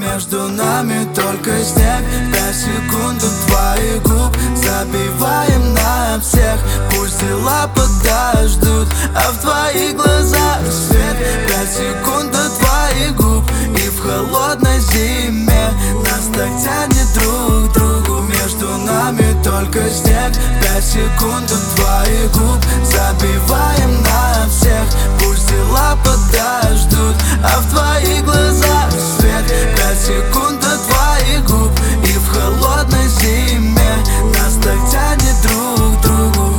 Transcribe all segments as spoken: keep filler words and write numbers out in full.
Между нами только снег. Пять секунд до твоих губ. Забиваем на всех. Пусть дела подождут, а в твоих глазах свет. Пять секунд до твоих губ. И в холодной зиме нас так тянет друг к другу. Между нами только снег. Пять секунд до твоих губ. Забиваем на всех. Пусть дела подождут, а в твоих глазах свет. Пять секунд до твоих губ. И в холодной зиме нас так тянет друг к другу.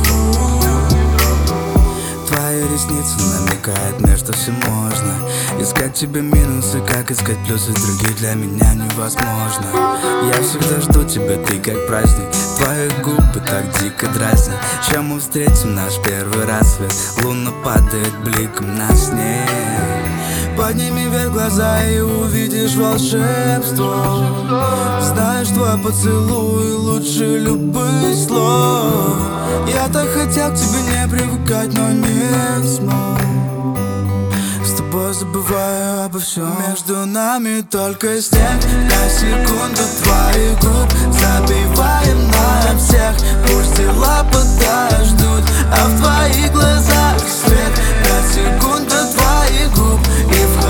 Твои ресницы намекают мне, что все можно. Искать тебе минусы, как искать плюсы, других для меня невозможно. Я всегда жду тебя, ты как праздник. Твои губы так дико дразнят. Чем мы встретим наш первый рассвет? Луна падает бликом на снег. Подними вверх глаза и увидишь волшебство. Знаешь, твой поцелуй лучше любых слов. Я так хотел к тебе не привыкать, но не смог. С тобой забываю обо всем. Между нами только снег. Пять секунд до твоих губ. Забиваем на всех. Пусть дела подождут, а в твоих глазах свет. Пять секунд до твоих губ. И в